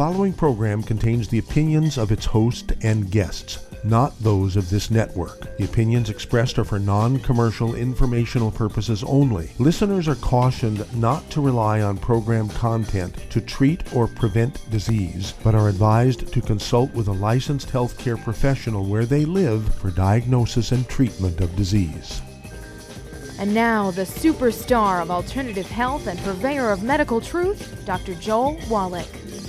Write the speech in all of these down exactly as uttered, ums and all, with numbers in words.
following program contains the opinions of its host and guests, not those of this network. The opinions expressed are for non-commercial informational purposes only. Listeners are cautioned not to rely on program content to treat or prevent disease, but are advised to consult with a licensed healthcare professional where they live for diagnosis and treatment of disease. And now, the superstar of alternative health and purveyor of medical truth, Doctor Joel Wallach.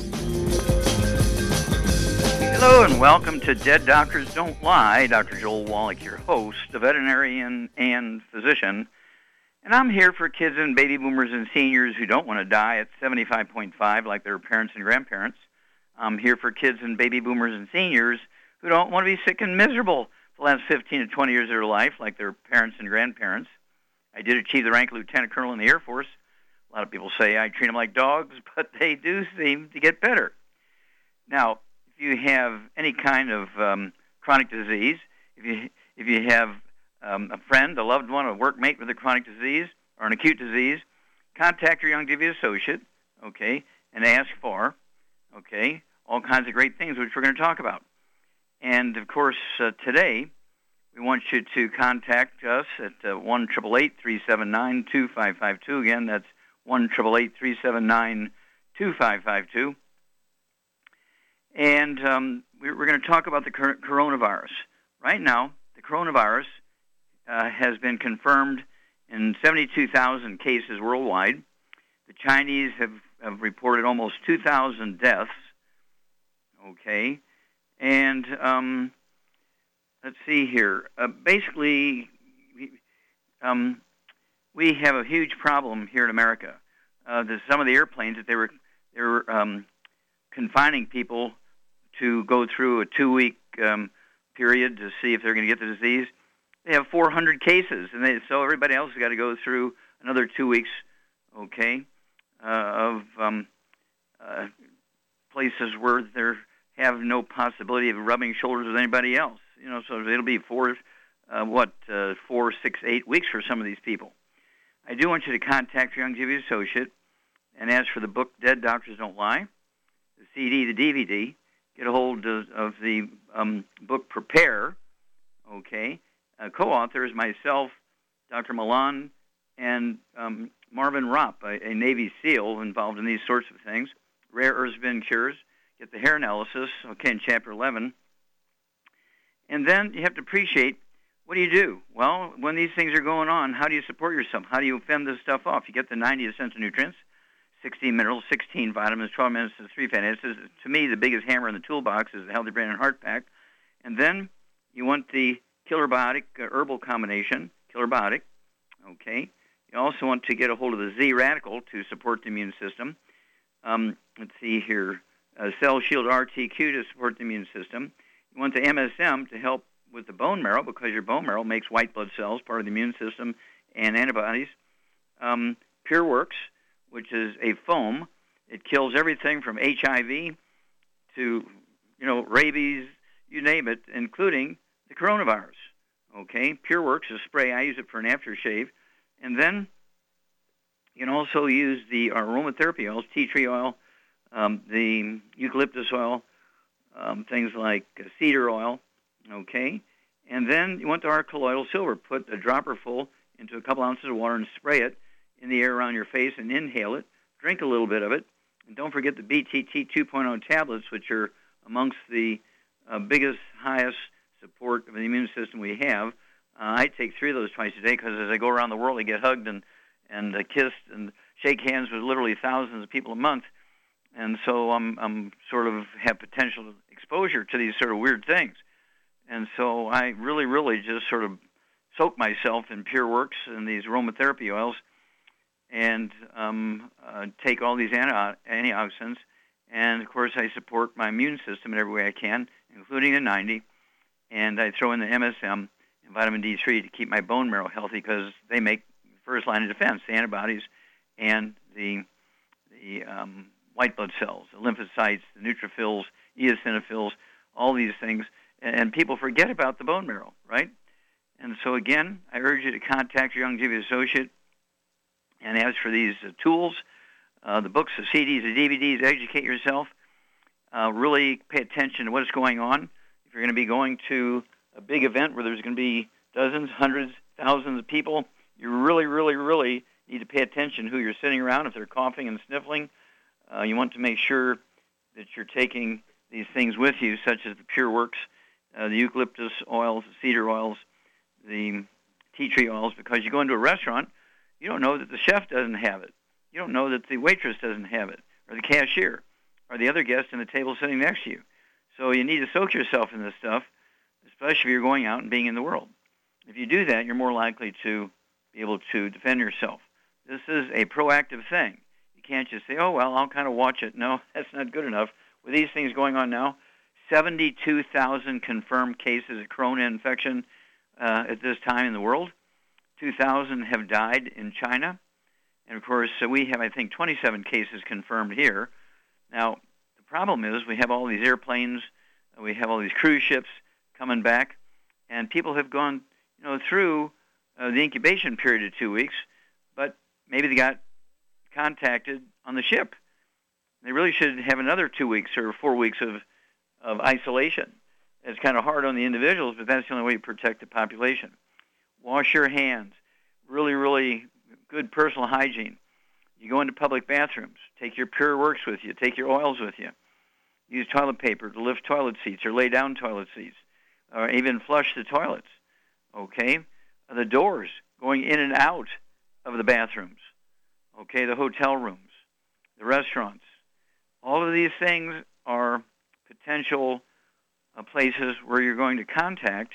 Hello and welcome to Dead Doctors Don't Lie. Doctor Joel Wallach, your host, a veterinarian and physician. And I'm here for kids and baby boomers and seniors who don't want to die at seventy-five point five like their parents and grandparents. I'm here for kids and baby boomers and seniors who don't want to be sick and miserable for the last fifteen to twenty years of their life like their parents and grandparents. I did achieve the rank of lieutenant colonel in the Air Force. A lot of people say I treat them like dogs, but they do seem to get better. Now, if you have any kind of um, chronic disease, if you if you have um, a friend, a loved one, a workmate with a chronic disease or an acute disease, contact your Youngevity associate, okay, and ask for, okay, all kinds of great things which we're going to talk about. And, of course, uh, today, we want you to contact us at uh, one eight eight eight, three seven nine, two five five two. Again, that's one eight eight eight, three seven nine, two five five two. And um, we're, we're going to talk about the cor- coronavirus. Right now, the coronavirus uh, has been confirmed in seventy-two thousand cases worldwide. The Chinese have, have reported almost two thousand deaths. Okay. And um, let's see here. Uh, basically, um, we have a huge problem here in America. Uh, there's some of the airplanes that they were they were um, confining people to go through a two-week um, period to see if they're going to get the disease. They have four hundred cases, and they, so everybody else has got to go through another two weeks, okay, uh, of um, uh, places where they have no possibility of rubbing shoulders with anybody else. You know, so it'll be four, uh, what, uh, four, six, eight weeks for some of these people. I do want you to contact your Youngevity associate and ask for the book Dead Doctors Don't Lie, the C D, the D V D. Get a hold of, of the um, book Prepare, okay. Uh, co-authors, myself, Doctor Milan, and um, Marvin Ropp, a, a Navy SEAL involved in these sorts of things. Rare Earths Bin Cures. Get the hair analysis, okay, in Chapter eleven. And then you have to appreciate, what do you do? Well, when these things are going on, how do you support yourself? How do you fend this stuff off? You get the ninety essential nutrients, sixteen minerals, sixteen vitamins, twelve minutes to three fatty acids. To me, the biggest hammer in the toolbox is the Healthy Brain and Heart Pack. And then you want the Killer Biotic uh, herbal combination, Killer Biotic, okay. You also want to get a hold of the Z Radical to support the immune system. Um, let's see here, uh, Cell Shield R T Q to support the immune system. You want the M S M to help with the bone marrow because your bone marrow makes white blood cells, part of the immune system, and antibodies. Um, PureWorks, which is a foam. It kills everything from H I V to, you know, rabies, you name it, including the coronavirus. Okay, PureWorks is a spray. I use it for an aftershave. And then you can also use the aromatherapy oils, tea tree oil, um, the eucalyptus oil, um, things like cedar oil, okay? And then you want the our colloidal silver. Put a dropper full into a couple ounces of water and spray it in the air around your face and inhale it. Drink a little bit of it. And don't forget the B T T two point oh tablets, which are amongst the uh, biggest, highest support of the immune system we have. Uh, I take three of those twice a day because as I go around the world, I get hugged and, and uh, kissed and shake hands with literally thousands of people a month. And so I'm, I'm sort of have potential exposure to these sort of weird things. And so I really, really just sort of soak myself in PureWorks and these aromatherapy oils and um, uh, take all these anti- antioxidants. And, of course, I support my immune system in every way I can, including the ninety. And I throw in the M S M and vitamin D three to keep my bone marrow healthy because they make the first line of defense, the antibodies and the the um, white blood cells, the lymphocytes, the neutrophils, eosinophils, all these things. And people forget about the bone marrow, right? And so, again, I urge you to contact your Youngevity associate and ask for these uh, tools, uh, the books, the C Ds, the D V Ds, educate yourself. uh, really pay attention to what's going on. If you're going to be going to a big event where there's going to be dozens, hundreds, thousands of people, you really, really, really need to pay attention who you're sitting around. If they're coughing and sniffling, uh, you want to make sure that you're taking these things with you, such as the Pure Works, uh, the eucalyptus oils, the cedar oils, the tea tree oils, because you go into a restaurant, you don't know that the chef doesn't have it. You don't know that the waitress doesn't have it, or the cashier, or the other guest in the table sitting next to you. So you need to soak yourself in this stuff, especially if you're going out and being in the world. If you do that, you're more likely to be able to defend yourself. This is a proactive thing. You can't just say, oh, well, I'll kind of watch it. No, that's not good enough. With these things going on now, seventy-two thousand confirmed cases of corona infection uh, at this time in the world. two thousand have died in China. And, of course, uh, we have, I think, twenty-seven cases confirmed here. Now, the problem is we have all these airplanes, uh, we have all these cruise ships coming back, and people have gone, you know, through uh, the incubation period of two weeks, but maybe they got contacted on the ship. They really should have another two weeks or four weeks of, of isolation. It's kind of hard on the individuals, but that's the only way you protect the population. Wash your hands. Really, really good personal hygiene. You go into public bathrooms. Take your Pure Works with you. Take your oils with you. Use toilet paper to lift toilet seats or lay down toilet seats, or even flush the toilets. Okay? The doors going in and out of the bathrooms. Okay? The hotel rooms, the restaurants. All of these things are potential uh, places where you're going to contact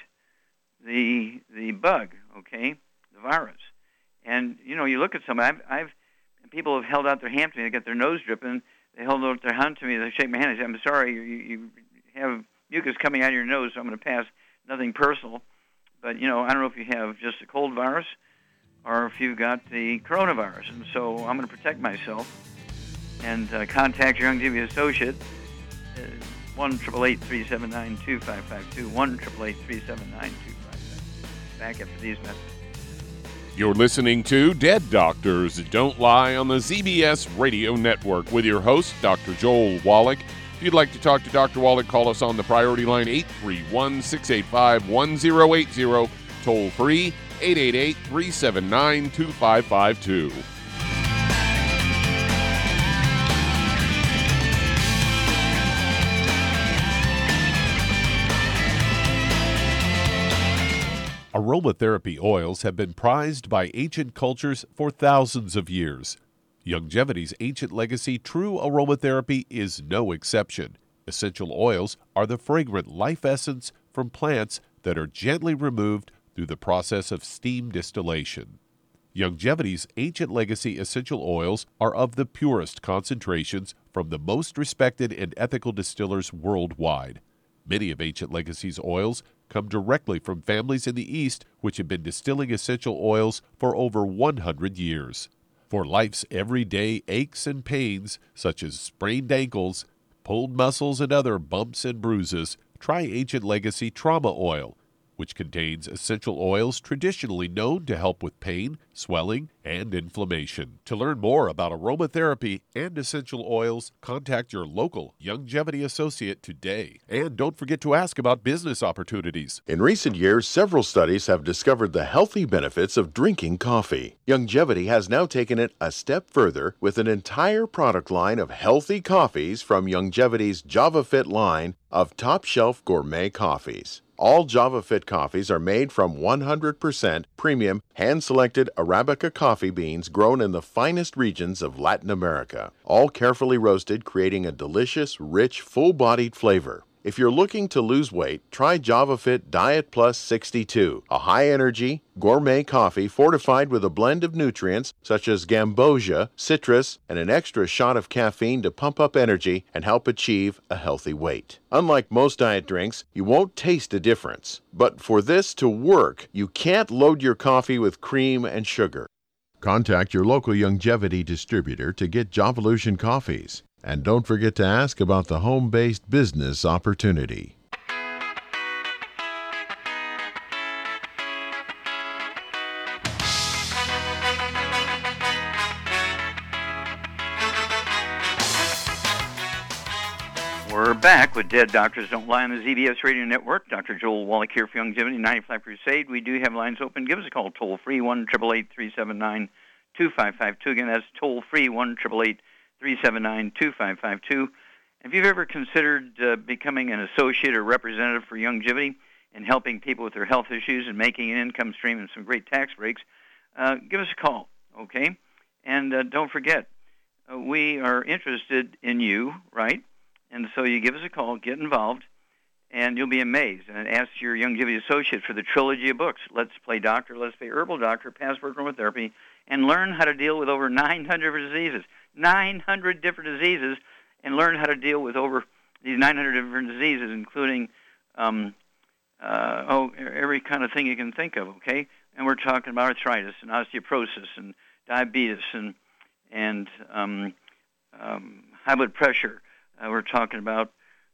the the bug, okay, the virus. And, you know, you look at somebody, I've, I've people have held out their hand to me, they got their nose dripping, they held out their hand to me, they shake my hand, I say, I'm sorry, you, you have mucus coming out of your nose, so I'm going to pass, nothing personal. But, you know, I don't know if you have just a cold virus or if you've got the coronavirus. And so I'm going to protect myself and uh, contact your Youngevity associate, uh, one eight eight eight, three seven nine, two five five two, one eight eight eight, three seven nine, two five five two. Back after these messages. You're listening to Dead Doctors Don't Lie on the Z B S Radio Network with your host, Doctor Joel Wallach. If you'd like to talk to Doctor Wallach, call us on the priority line eight three one, six eight five, one zero eight zero, toll free eight eight eight, three seven nine, two five five two. Aromatherapy oils have been prized by ancient cultures for thousands of years. Youngevity's ancient legacy, True Aromatherapy, is no exception. Essential oils are the fragrant life essence from plants that are gently removed through the process of steam distillation. Youngevity's ancient legacy essential oils are of the purest concentrations from the most respected and ethical distillers worldwide. Many of Ancient Legacy's oils come directly from families in the East which have been distilling essential oils for over one hundred years. For life's everyday aches and pains, such as sprained ankles, pulled muscles, and other bumps and bruises, try Ancient Legacy Trauma Oil, which contains essential oils traditionally known to help with pain, swelling, and inflammation. To learn more about aromatherapy and essential oils, contact your local Youngevity associate today. And don't forget to ask about business opportunities. In recent years, several studies have discovered the healthy benefits of drinking coffee. Youngevity has now taken it a step further with an entire product line of healthy coffees from Youngevity's JavaFit line of top-shelf gourmet coffees. All JavaFit coffees are made from one hundred percent premium, hand-selected Arabica coffee beans grown in the finest regions of Latin America, all carefully roasted, creating a delicious, rich, full-bodied flavor. If you're looking to lose weight, try JavaFit Diet Plus sixty-two, a high-energy, gourmet coffee fortified with a blend of nutrients such as gambosia, citrus, and an extra shot of caffeine to pump up energy and help achieve a healthy weight. Unlike most diet drinks, you won't taste a difference. But for this to work, you can't load your coffee with cream and sugar. Contact your local Youngevity distributor to get Javalution coffees. And don't forget to ask about the home-based business opportunity. We're We're back with Dead Doctors Don't Lie on the Z B S Radio Network. Doctor Joel Wallach here for Youngevity, ninety-five Crusade. We do have lines open. Give us a call toll-free, one eight eight eight, three seven nine, two five five two. Again, that's toll-free, one eight eight eight, three seven nine, two five five two. If you've ever considered uh, becoming an associate or representative for Youngevity and helping people with their health issues and making an income stream and some great tax breaks, uh, give us a call, okay? And uh, don't forget, uh, we are interested in you, right? And so you give us a call, get involved, and you'll be amazed. And ask your Youngevity associate for the trilogy of books, Let's Play Doctor, Let's Play Herbal Doctor, Passport Aromatherapy, and learn how to deal with over nine hundred different diseases. nine hundred different diseases, and learn how to deal with over these nine hundred different diseases, including um, uh, oh every kind of thing you can think of, okay? And we're talking about arthritis and osteoporosis and diabetes and, and um, um, high blood pressure. Uh, we're talking about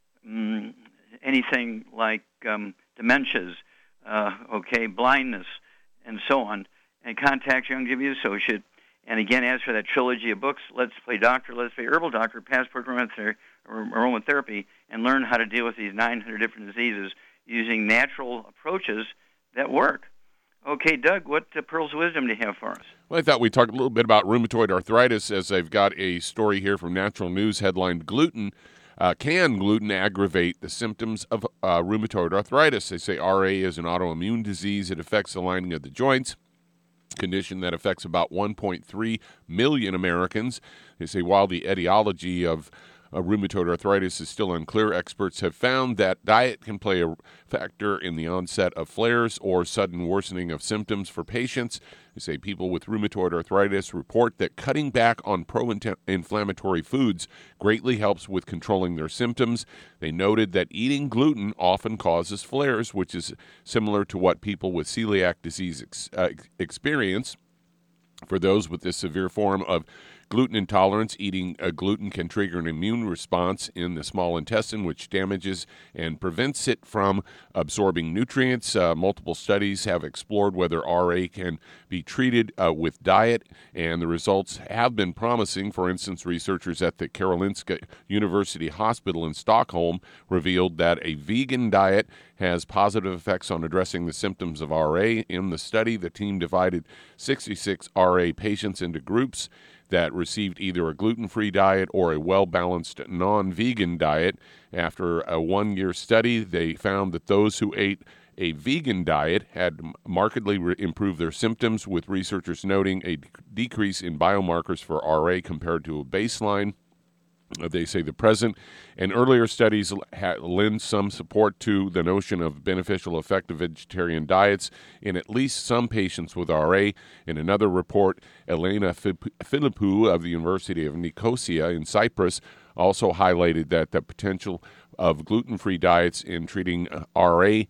um, anything like um, dementias, uh, okay, blindness, and so on. And contact your Youngevity associate. And again, as for that trilogy of books, Let's Play Doctor, Let's Play Herbal Doctor, Passport Aromatherapy, Aromatherapy, and learn how to deal with these nine hundred different diseases using natural approaches that work. Okay, Doug, what uh, pearls of wisdom do you have for us? Well, I thought we'd talk a little bit about rheumatoid arthritis, as I've got a story here from Natural News headlined, Gluten. Uh, can gluten aggravate the symptoms of uh, rheumatoid arthritis? They say R A is an autoimmune disease. It affects the lining of the joints, condition that affects about one point three million Americans. They say while the etiology of uh, rheumatoid arthritis is still unclear, experts have found that diet can play a factor in the onset of flares or sudden worsening of symptoms for patients. They say people with rheumatoid arthritis report that cutting back on pro-inflammatory foods greatly helps with controlling their symptoms. They noted that eating gluten often causes flares, which is similar to what people with celiac disease ex- uh, experience. For those with this severe form of gluten intolerance, eating a gluten can trigger an immune response in the small intestine, which damages and prevents it from absorbing nutrients. Uh, multiple studies have explored whether R A can be treated uh, with diet, and the results have been promising. For instance, researchers at the Karolinska University Hospital in Stockholm revealed that a vegan diet has positive effects on addressing the symptoms of R A. In the study, the team divided sixty-six R A patients into groups that received either a gluten-free diet or a well-balanced non-vegan diet. After a one-year study, they found that those who ate a vegan diet had markedly re- improved their symptoms, with researchers noting a d- decrease in biomarkers for R A compared to a baseline. They say the present and earlier studies ha- lend some support to the notion of beneficial effect of vegetarian diets in at least some patients with R A. In another report, Elena Philippou of the University of Nicosia in Cyprus also highlighted that the potential of gluten-free diets in treating R A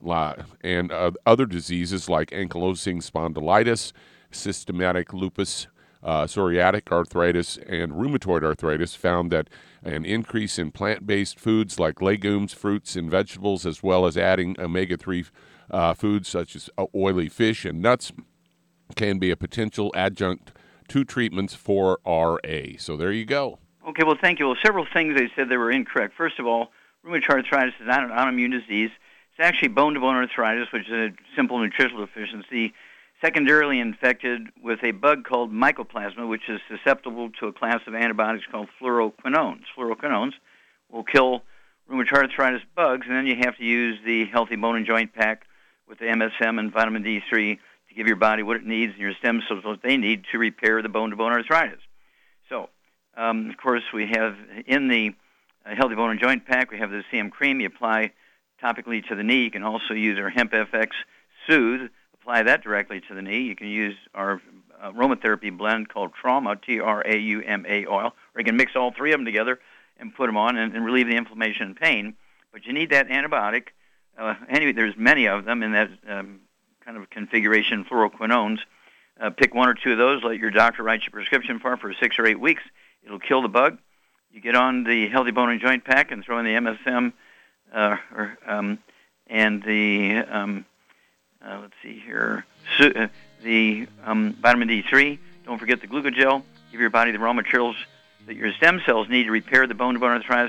and uh, other diseases like ankylosing spondylitis, systematic lupus, Uh, psoriatic arthritis, and rheumatoid arthritis, found that an increase in plant-based foods like legumes, fruits, and vegetables, as well as adding omega three uh, foods such as oily fish and nuts, can be a potential adjunct to treatments for R A. So there you go. Okay, well, thank you. Well, several things they said they were incorrect. First of all, rheumatoid arthritis is not an autoimmune disease. It's actually bone-to-bone arthritis, which is a simple nutritional deficiency, secondarily infected with a bug called mycoplasma, which is susceptible to a class of antibiotics called fluoroquinones. Fluoroquinones will kill rheumatoid arthritis bugs, and then you have to use the Healthy Bone and Joint Pack with the M S M and vitamin D three to give your body what it needs and your stem cells what they need to repair the bone-to-bone arthritis. So, um, of course, we have in the uh, Healthy Bone and Joint Pack, we have the C M cream you apply topically to the knee. You can also use our Hemp F X Soothe, apply that directly to the knee. You can use our uh, aromatherapy blend called Trauma, T R A U M A oil, or you can mix all three of them together and put them on and, and relieve the inflammation and pain. But you need that antibiotic. Uh, anyway, there's many of them in that um, kind of configuration, fluoroquinones. Uh, pick one or two of those, let your doctor write your prescription for for six or eight weeks. It'll kill the bug. You get on the Healthy Bone and Joint Pack and throw in the M S M uh, or, um, and the... Um, Uh, let's see here, so, uh, the um, vitamin D three. Don't forget the glucogel. Give your body the raw materials that your stem cells need to repair the bone-to-bone arthritis.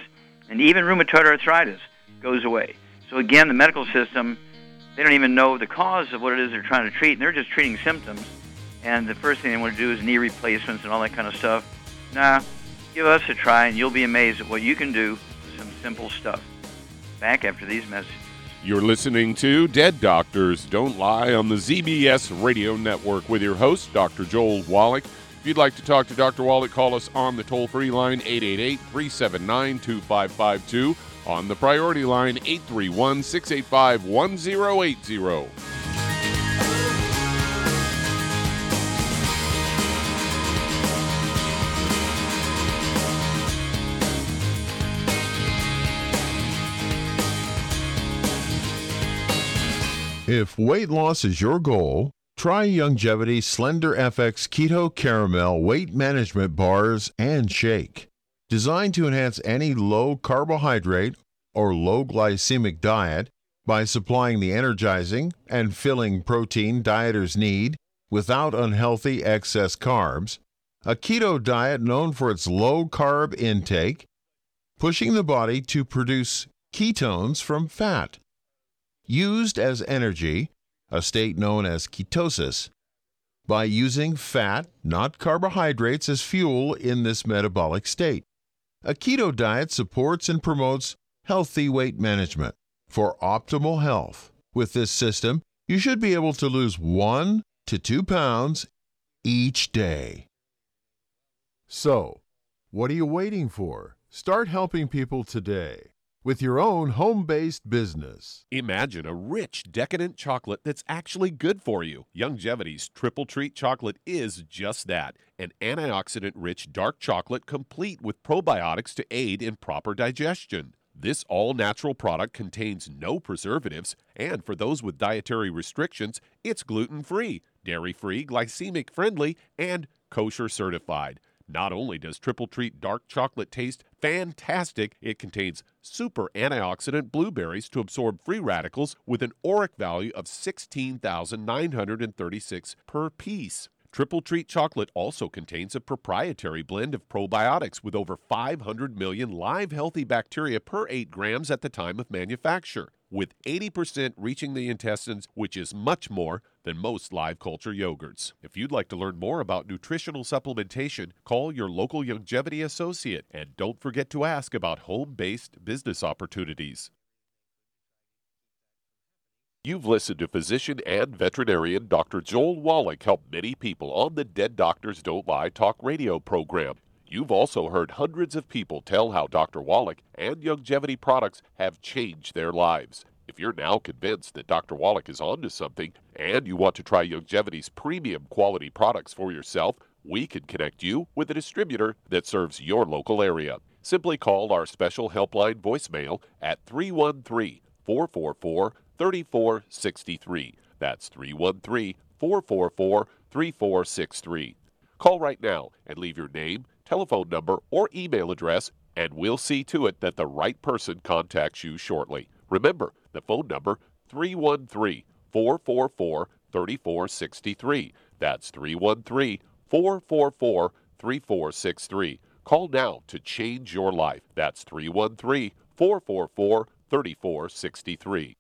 And even rheumatoid arthritis goes away. So again, the medical system, they don't even know the cause of what it is they're trying to treat, and they're just treating symptoms. And the first thing they want to do is knee replacements and all that kind of stuff. Nah, give us a try, and you'll be amazed at what you can do with some simple stuff. Back after these messages. You're listening to Dead Doctors Don't Lie on the Z B S Radio Network with your host, Doctor Joel Wallach. If you'd like to talk to Doctor Wallach, call us on the toll-free line, eight eight eight, three seven nine, two five five two. On the priority line, eight three one, six eight five, one zero eight zero. If weight loss is your goal, try Youngevity Slender F X Keto Caramel Weight Management Bars and Shake. Designed to enhance any low carbohydrate or low glycemic diet by supplying the energizing and filling protein dieters need without unhealthy excess carbs, a keto diet known for its low carb intake, pushing the body to produce ketones from fat. Used as energy, a state known as ketosis, by using fat, not carbohydrates, as fuel in this metabolic state. A keto diet supports and promotes healthy weight management. For optimal health, with this system, you should be able to lose one to two pounds each day. So, what are you waiting for? Start helping people today with your own home-based business. Imagine a rich, decadent chocolate that's actually good for you. Youngevity's Triple Treat chocolate is just that, an antioxidant-rich dark chocolate complete with probiotics to aid in proper digestion. This all-natural product contains no preservatives, and for those with dietary restrictions, it's gluten-free, dairy-free, glycemic-friendly, and kosher certified. Not only does Triple Treat dark chocolate taste fantastic, it contains super antioxidant blueberries to absorb free radicals with an ORAC value of sixteen thousand nine hundred thirty-six per piece. Triple Treat chocolate also contains a proprietary blend of probiotics with over five hundred million live healthy bacteria per eight grams at the time of manufacture, with eighty percent reaching the intestines, which is much more than most live culture yogurts. If you'd like to learn more about nutritional supplementation, call your local Youngevity associate, and don't forget to ask about home-based business opportunities. You've listened to physician and veterinarian Doctor Joel Wallach help many people on the Dead Doctors Don't Lie talk radio program. You've also heard hundreds of people tell how Doctor Wallach and Youngevity products have changed their lives. If you're now convinced that Doctor Wallach is onto something and you want to try Youngevity's premium quality products for yourself, we can connect you with a distributor that serves your local area. Simply call our special helpline voicemail at three one three, four four four, three four six three. That's three one three, four four four, three four six three. Call right now and leave your name, telephone number, or email address, and we'll see to it that the right person contacts you shortly. Remember, the phone number, three one three, four four four, three four six three. That's three one three, four four four, three four six three. Call now to change your life. That's three one three, four four four, three four six three.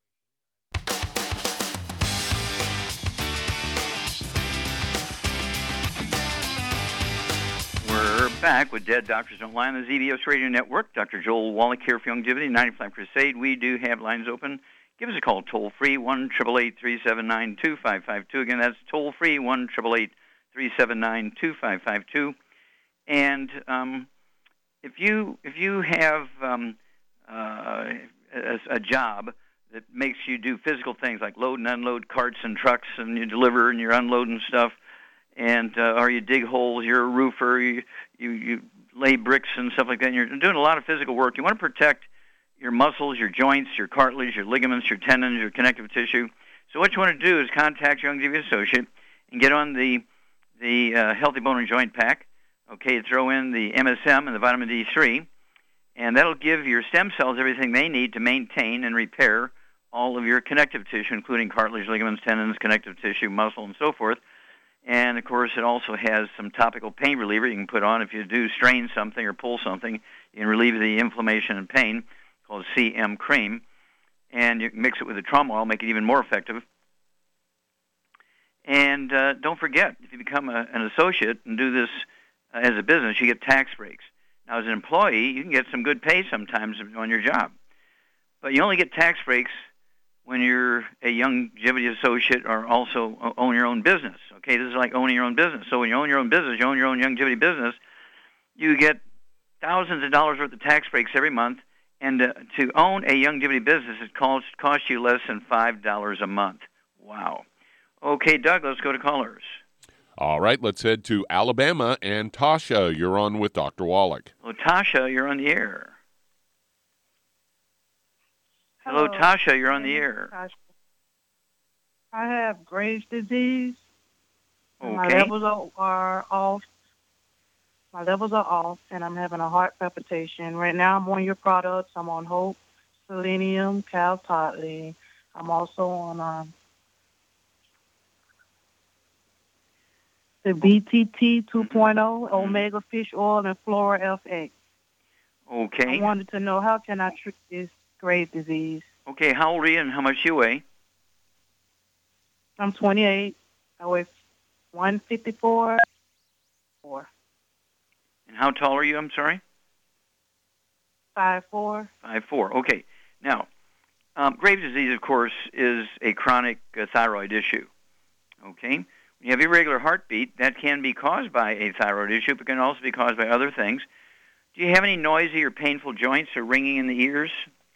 We're back with Dead Doctors Don't Lie on the Z B S Radio Network. Doctor Joel Wallach here for Youngevity, ninety-five Crusade. We do have lines open. Give us a call toll-free, one eight eight eight, three seven nine, two five five two. Again, that's toll-free, one eight eight eight, three seven nine, two five five two. And um, if you if you have um, uh, a, a job that makes you do physical things like load and unload carts and trucks, and you deliver and you're unloading stuff, and uh, or you dig holes, you're a roofer, you, you you lay bricks and stuff like that, and you're doing a lot of physical work, you want to protect your muscles, your joints, your cartilage, your ligaments, your tendons, your connective tissue. So what you want to do is contact your Youngevity associate and get on the the uh, Healthy Bone and Joint Pack. Okay, throw in the M S M and the vitamin D three, and that'll give your stem cells everything they need to maintain and repair all of your connective tissue, including cartilage, ligaments, tendons, connective tissue, muscle, and so forth. And, of course, it also has some topical pain reliever you can put on if you do strain something or pull something. You can relieve the inflammation and pain, called C M Cream. And you can mix it with the trauma oil, make it even more effective. And uh, don't forget, if you become a, an associate and do this uh, as a business, you get tax breaks. Now, as an employee, you can get some good pay sometimes on your job. But you only get tax breaks when you're a Youngevity associate or also own your own business. Okay, this is like owning your own business. So when you own your own business, you own your own Youngevity business, you get thousands of dollars worth of tax breaks every month. And uh, to own a Youngevity business, it costs, costs you less than five dollars a month. Wow. Okay, Doug, let's go to callers. All right, let's head to Alabama. And Tasha, you're on with Doctor Wallach. Hello, Tasha, you're on the air. Hello, Hello Tasha, you're on the air. Tasha. I have Graves' disease. Okay. My levels are, are off. My levels are off, and I'm having a heart palpitation. Right now, I'm on your products. I'm on Hope, Selenium, Cal-Totley. I'm also on um, the B T T two point oh, mm-hmm. Omega Fish Oil, and Flora F X. Okay. I wanted to know, how can I treat this Graves' disease? Okay, how old are you and how much do you weigh? I'm twenty-eight. I weigh one fifty-four. Four. And how tall are you, I'm sorry? Five four. Five four. Okay. Now, um, Graves' disease, of course, is a chronic uh, thyroid issue. Okay? When you have irregular heartbeat, that can be caused by a thyroid issue, but can also be caused by other things. Do you have any noisy or painful joints or ringing in the ears?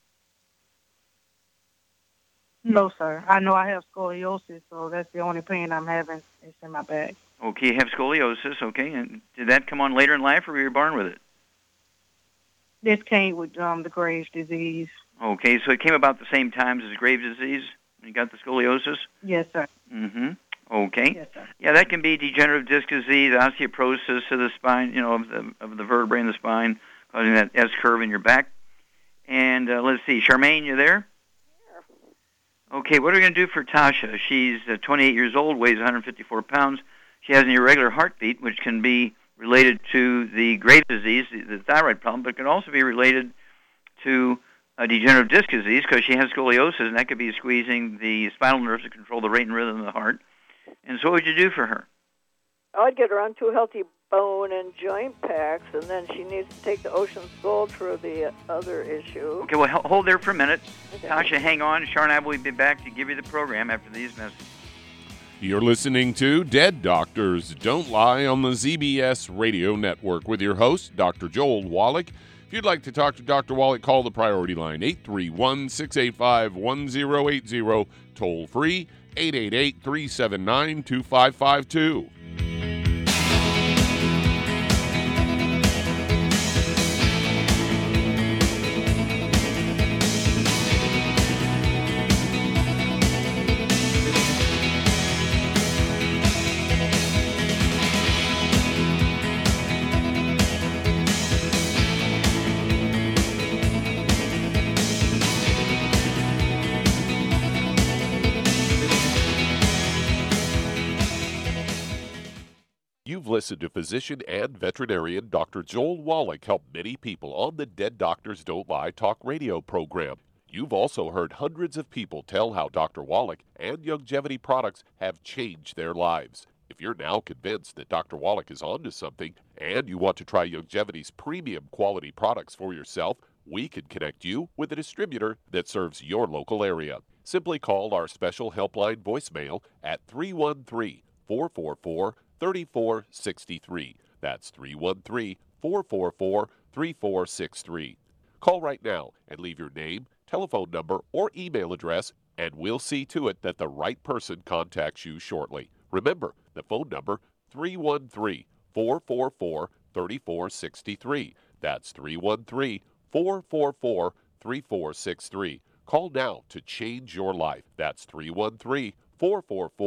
No, sir. I know I have scoliosis, so that's the only pain I'm having is in my back. Okay, you have scoliosis, okay. And did that come on later in life, or were you born with it? This came with um, the Graves' disease. Okay, so it came about the same time as Graves' disease when you got the scoliosis? Yes, sir. Mm-hmm. Okay. Yes, sir. Yeah, that can be degenerative disc disease, osteoporosis of the spine, you know, of the, of the vertebrae in the spine, causing that S-curve in your back. And uh, let's see, Charmaine, you there? Okay, what are we going to do for Tasha? She's uh, twenty-eight years old, weighs one hundred fifty-four pounds. She has an irregular heartbeat, which can be related to the Graves' disease, the, the thyroid problem, but can also be related to a degenerative disc disease because she has scoliosis, and that could be squeezing the spinal nerves to control the rate and rhythm of the heart. And so what would you do for her? I'd get her on two healthy bone and joint packs, and then she needs to take the Ocean's Gold for the other issue. Okay, well, hold there for a minute. Okay. Tasha, hang on. Char and I will be back to give you the program after these messages. You're listening to Dead Doctors Don't Lie on the Z B S Radio Network with your host, Doctor Joel Wallach. If you'd like to talk to Doctor Wallach, call the priority line, eight three one, six eight five, one zero eight zero, toll free, eight eight eight, three seven nine, two five five two. You've listened to physician and veterinarian Doctor Joel Wallach help many people on the Dead Doctors Don't Lie talk radio program. You've also heard hundreds of people tell how Doctor Wallach and Youngevity products have changed their lives. If you're now convinced that Doctor Wallach is onto something and you want to try Youngevity's premium quality products for yourself, we can connect you with a distributor that serves your local area. Simply call our special helpline voicemail at three one three, four four four, three four six three. That's three one three, four four four, three four six three. Call right now and leave your name, telephone number, or email address, and we'll see to it that the right person contacts you shortly. Remember, the phone number, three one three, four four four, three four six three. That's three one three, four four four, three four six three. Call now to change your life. That's three one three, four four four,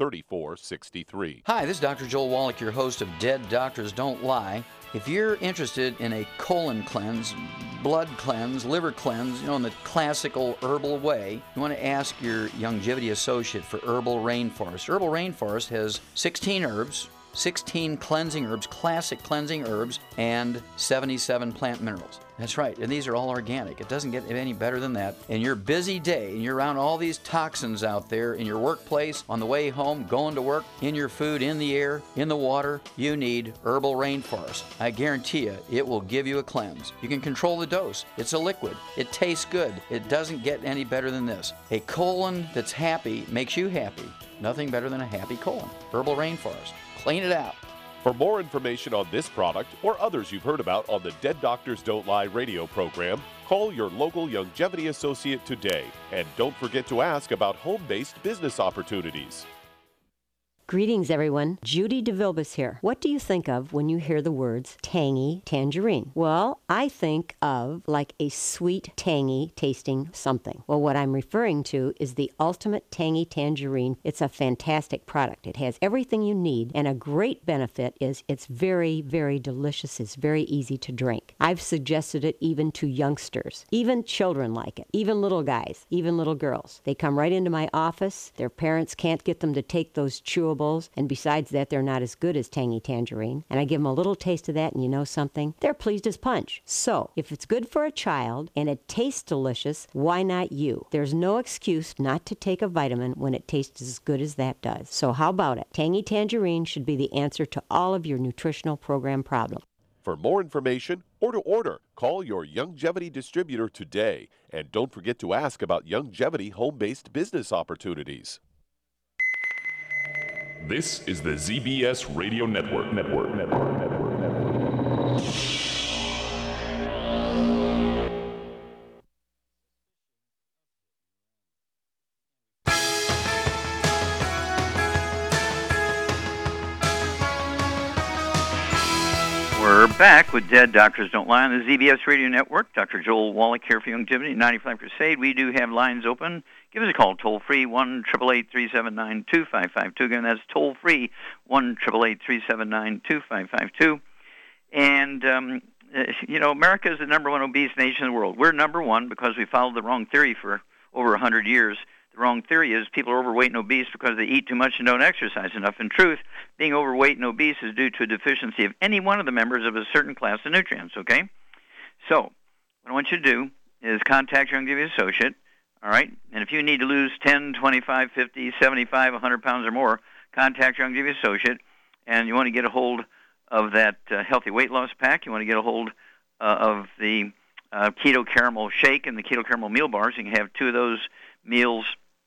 thirty-four sixty-three. Hi, this is Doctor Joel Wallach, your host of Dead Doctors Don't Lie. If you're interested in a colon cleanse, blood cleanse, liver cleanse, you know, in the classical herbal way, you want to ask your Youngevity associate for Herbal Rainforest. Herbal Rainforest has sixteen herbs, sixteen cleansing herbs, classic cleansing herbs, and seventy-seven plant minerals. That's right, and these are all organic. It doesn't get any better than that. In your busy day, and you're around all these toxins out there in your workplace, on the way home, going to work, in your food, in the air, in the water, you need Herbal Rainforest. I guarantee you, it will give you a cleanse. You can control the dose. It's a liquid. It tastes good. It doesn't get any better than this. A colon that's happy makes you happy. Nothing better than a happy colon. Herbal Rainforest. Clean it out. For more information on this product or others you've heard about on the Dead Doctors Don't Lie radio program, call your local Youngevity associate today. And don't forget to ask about home-based business opportunities. Greetings, everyone. Judy DeVilbus here. What do you think of when you hear the words tangy tangerine? Well, I think of like a sweet, tangy tasting something. Well, what I'm referring to is the Ultimate Tangy Tangerine. It's a fantastic product. It has everything you need, and a great benefit is it's very, very delicious. It's very easy to drink. I've suggested it even to youngsters. Even children like it. Even little guys. Even little girls. They come right into my office. Their parents can't get them to take those chewable. And besides that, they're not as good as Tangy Tangerine. And I give them a little taste of that, and you know something? They're pleased as punch. So, if it's good for a child and it tastes delicious, why not you? There's no excuse not to take a vitamin when it tastes as good as that does. So how about it? Tangy Tangerine should be the answer to all of your nutritional program problems. For more information or to order, call your Youngevity distributor today. And don't forget to ask about Youngevity home-based business opportunities. This is the Z B S Radio Network. Network. Network. Network. Network. We're back with Dead Doctors Don't Lie on the Z B S Radio Network. Doctor Joel Wallach here for Youngevity, ninety-five Crusade. We do have lines open. Give us a call, toll-free, one eight eight eight, three seven nine, two five five two. Again, that's toll-free, one eight eight eight, three seven nine, two five five two. And, um, you know, America is the number one obese nation in the world. We're number one because we followed the wrong theory for over one hundred years. The wrong theory is people are overweight and obese because they eat too much and don't exercise enough. In truth, being overweight and obese is due to a deficiency of any one of the members of a certain class of nutrients, okay? So, what I want you to do is contact your Youngevity associate. All right? And if you need to lose ten, twenty-five, fifty, seventy-five, one hundred pounds or more, contact your Youngevity associate. And you want to get a hold of that uh, healthy weight loss pack. You want to get a hold uh, of the uh, keto caramel shake and the keto caramel meal bars. You can have two of those meals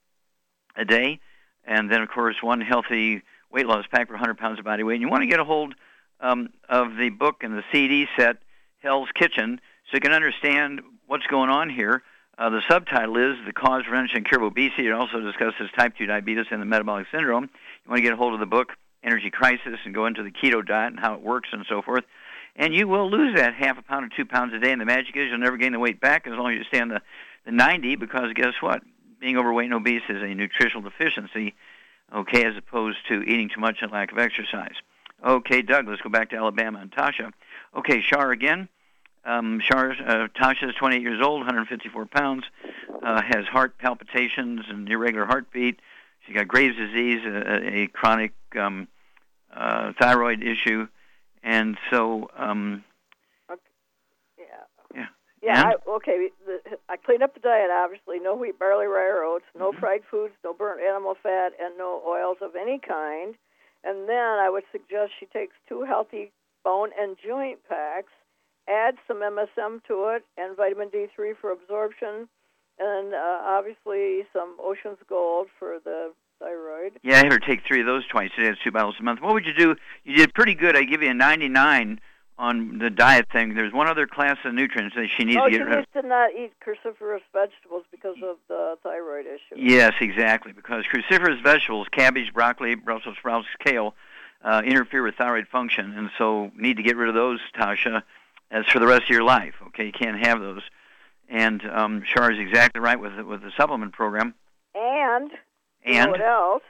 a day. And then, of course, one healthy weight loss pack for one hundred pounds of body weight. And you want to get a hold um, of the book and the C D set, Hell's Kitchen, so you can understand what's going on here. Uh, the subtitle is The Cause, Prevention, and Cure of Obesity. It also discusses type two diabetes and the metabolic syndrome. You want to get a hold of the book, Energy Crisis, and go into the keto diet and how it works and so forth. And you will lose that half a pound or two pounds a day. And the magic is you'll never gain the weight back as long as you stay on the, the ninety, because guess what? Being overweight and obese is a nutritional deficiency, okay, as opposed to eating too much and lack of exercise. Okay, Doug, let's go back to Alabama and Tasha. Okay, Shar again. Um, Shar, uh, Tasha is twenty-eight years old, one hundred fifty-four pounds, uh, has heart palpitations and irregular heartbeat. She's got Graves' disease, a, a chronic um, uh, thyroid issue, and so... Um, okay. Yeah. Yeah. Yeah, I, okay, the, I cleaned up the diet, obviously. No wheat, barley, rye, or oats, no mm-hmm. fried foods, no burnt animal fat, and no oils of any kind. And then I would suggest she takes two healthy bone and joint packs, add some M S M to it, and vitamin D three for absorption, and uh, obviously some Ocean's Gold for the thyroid. Yeah, I had her take three of those twice a day. That's two bottles a month. What would you do? You did pretty good. I give you a ninety-nine on the diet thing. There's one other class of nutrients that she needs oh, to get rid rid of. Oh, she needs to not eat cruciferous vegetables because of the thyroid issue. Yes, exactly, because cruciferous vegetables, cabbage, broccoli, Brussels sprouts, kale, uh, interfere with thyroid function, and so need to get rid of those, Tasha, as for the rest of your life. Okay, you can't have those. And um, Shar is exactly right with the, with the supplement program. And, and you know what else?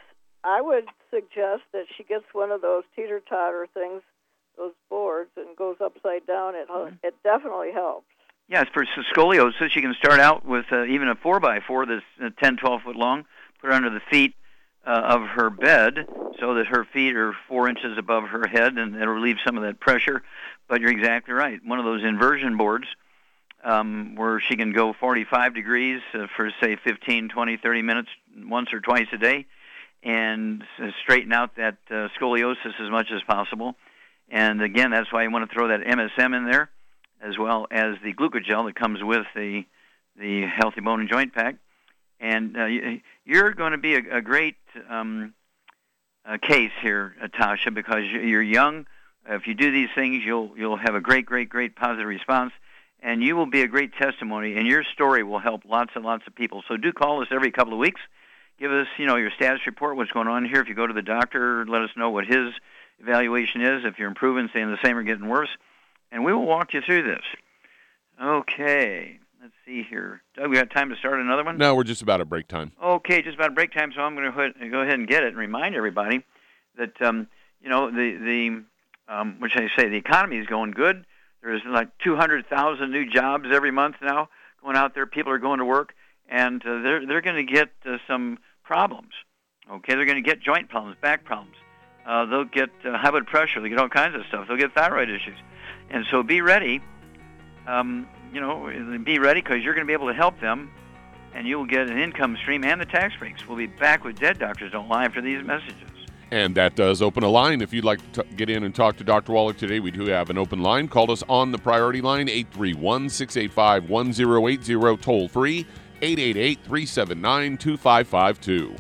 I would suggest that she gets one of those teeter-totter things, those boards, and goes upside down. It mm-hmm. it definitely helps. Yes, for scoliosis, you can start out with uh, even a four by four that's uh, ten, twelve foot long, put it under the feet uh, of her bed so that her feet are four inches above her head, and it'll relieve some of that pressure. But you're exactly right. One of those inversion boards um, where she can go forty-five degrees uh, for, say, fifteen, twenty, thirty minutes once or twice a day, and uh, straighten out that uh, scoliosis as much as possible. And, again, that's why you want to throw that M S M in there, as well as the glucogel that comes with the the Healthy Bone and Joint Pack. And uh, you're going to be a, a great um, uh, case here, uh, Tasha, because you're young. If you do these things, you'll you'll have a great, great, great positive response, and you will be a great testimony, and your story will help lots and lots of people. So do call us every couple of weeks. Give us, you know, your status report, what's going on here. If you go to the doctor, let us know what his evaluation is, if you're improving, staying the same, or getting worse. And we will walk you through this. Okay, let's see here. Doug, we got time to start another one? No, we're just about at break time. Okay, just about break time, so I'm going to go ahead and get it and remind everybody that, um, you know, the, the um, what should I say, the economy is going good. There's like two hundred thousand new jobs every month now going out there. People are going to work, and uh, they're, they're going to get uh, some problems. Okay, they're going to get joint problems, back problems. Uh, they'll get uh, high blood pressure. They'll get all kinds of stuff. They'll get thyroid issues. And so be ready, um, you know, be ready because you're going to be able to help them, and you will get an income stream and the tax breaks. We'll be back with Dead Doctors Don't Lie after these messages. And that does open a line. If you'd like to t- get in and talk to Doctor Wallach today, we do have an open line. Call us on the priority line, eight three one, six eight five, one zero eight zero, toll free, eight eight eight, three seven nine, two five five two.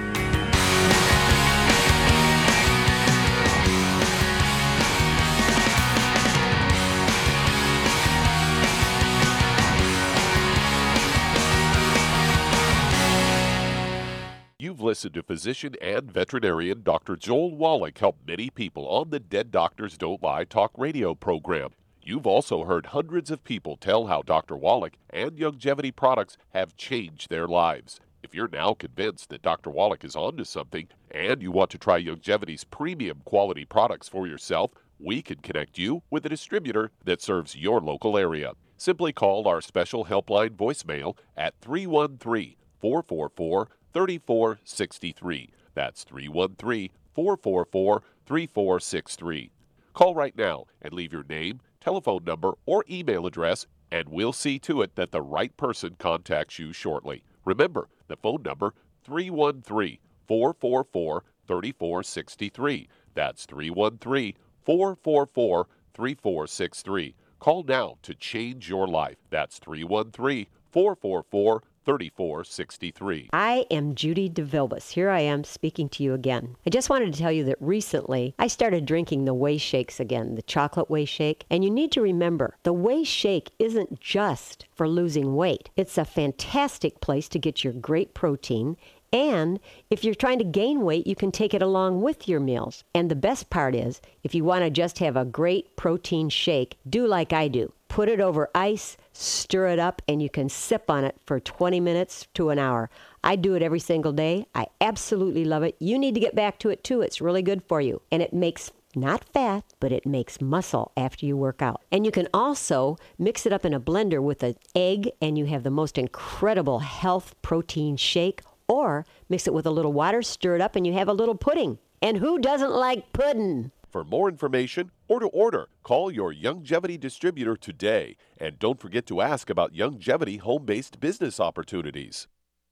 You've listened to physician and veterinarian Doctor Joel Wallach help many people on the Dead Doctors Don't Lie talk radio program. You've also heard hundreds of people tell how Doctor Wallach and Youngevity products have changed their lives. If you're now convinced that Doctor Wallach is onto something and you want to try Youngevity's premium quality products for yourself, we can connect you with a distributor that serves your local area. Simply call our special helpline voicemail at three one three, four four four, three four six three. That's three one three, four four four, three four six three. Call right now and leave your name, telephone number, or email address, and we'll see to it that the right person contacts you shortly. Remember, the phone number, three one three, four four four, three four six three. That's three one three, four four four, three four six three. Call now to change your life. That's three one three, four four four, three four six three. I am Judy DeVilbus. Here I am speaking to you again. I just wanted to tell you that recently I started drinking the Whey Shakes again, the chocolate Whey Shake. And you need to remember, the Whey Shake isn't just for losing weight. It's a fantastic place to get your great protein. And if you're trying to gain weight, you can take it along with your meals. And the best part is, if you want to just have a great protein shake, do like I do. Put it over ice, stir it up, and you can sip on it for twenty minutes to an hour. I do it every single day. I absolutely love it. You need to get back to it too. It's really good for you. And it makes not fat, but it makes muscle after you work out. And you can also mix it up in a blender with an egg, and you have the most incredible health protein shake. Or mix it with a little water, stir it up, and you have a little pudding. And who doesn't like pudding? For more information or to order, call your Youngevity distributor today. And don't forget to ask about Youngevity home-based business opportunities.